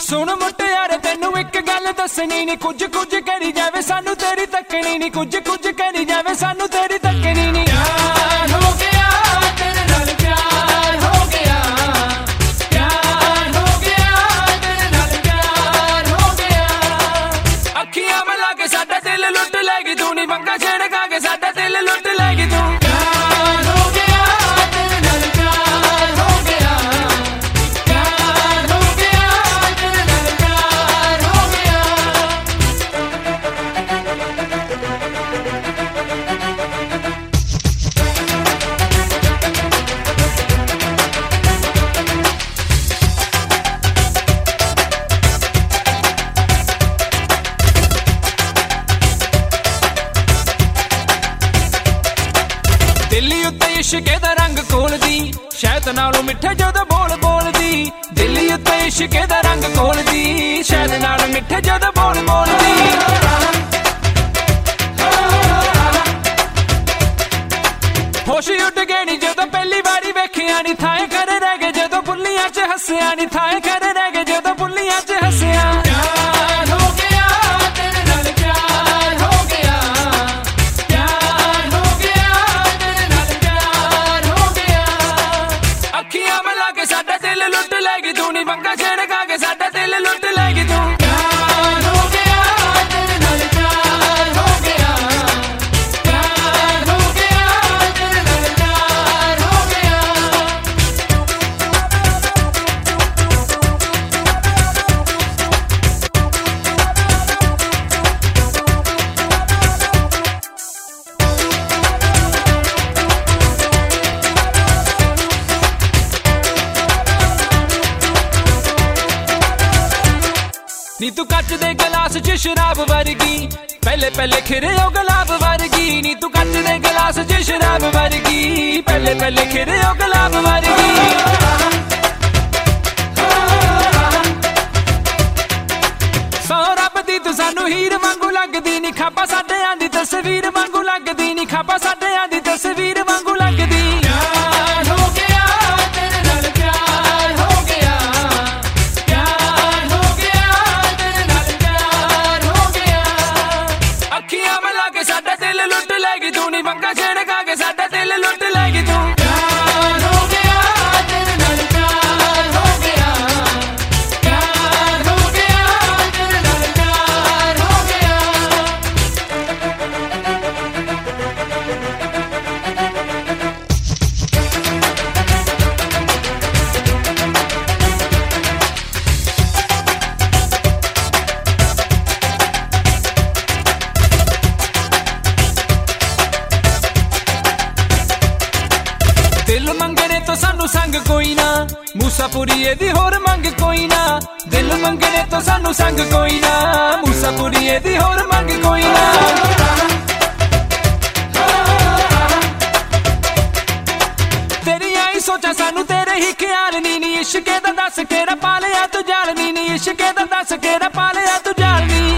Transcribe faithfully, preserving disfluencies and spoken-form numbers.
सुन मुटियारे तेनू एक गल दसनी नी, कुछ कुछ करी जावे सानू तेरी तकनी नी, कुछ कुछ करी जावे सानू तेरी तकनी नी। प्यार हो गया तेरे नाल, प्यार हो गया, प्यार हो गया तेरे नाल, प्यार हो गया। अखियां मिला के साडा दिल लुट लेगी तू, नी पंगा छिड़का के साडा दिल लुट लेगी तू। दिल्ली उत्ते इश्के दा रंग घोलदी, शहद नालों मिठे जदों बोल बोलदी। दिल्ली उत्ते इश्के दा रंग घोलदी, शहद नाल मिठे जदों बोल बोलदी। होश उड़ गए नी जदों पहली बारी वेखिया नी, थाए कर रह गए जदों बुल्लियां च हस्सिया नी, थाए कर रह गए जदों बुल्लियां च हस्सिया। प्यार हो गया तेरे नाल, प्यार हो गया, प्यार हो गया तेरे नाल, प्यार हो गया। अखियां मिला के साडा दिल लुट लेगी तू, नी पंगा छिड़का के साडा दिल लुट लेगी तू। प्यार हो गया तेरे नाल, प्यार हो गया, प्यार हो गया तेरे नाल, प्यार हो गया। नी तू कच दे गिलास च शराब वर्गी, पहले पहले खिरे ओ गुलाब वर्गी। नी तू कच दे गिलास च शराब वर्गी, पहले पहले खिरे ओ गुलाब वर्गी। सौ रब दी तू सानू हीर वांगू लगदी, नी खापा साडे आंदी तस्वीर वांगू लगदी, नी खापा साडे आंदी तस्वीर वांगू लगदी। प्यार हो गया तेरे नाल, प्यार हो गया, प्यार हो गया तेरे नाल, प्यार हो गया। अखियां मिला के साडा दिल लुट लेगी तू, नी पंगा छिड़का के साडा दिल लुट लेगी तू। प्यार हो गया तेरे नाल, प्यार हो गया, प्यार हो गया तेरे नाल, प्यार हो गया। दिल मंगने तो सानू संग कोई ना, मूसापुरी दी होर मंग कोई ना। दिल मंगने तो सानू संग कोई ना, मूसापुरी दी होर मंग कोई ना। तेरी आई सोचा सानू तेरे ही ख्याल नी, नी इश्के दा दस केड़ा पालिया तू जाल नी, नी इश्के दा दस केड़ा पालिया तू जाल नी।